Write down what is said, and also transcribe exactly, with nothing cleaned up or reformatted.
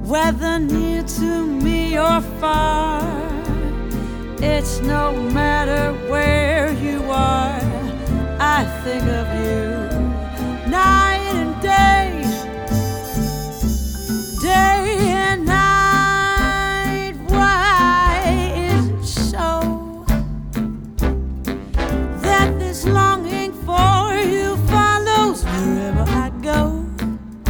whether near to me or far. It's no matter where you are, I think of you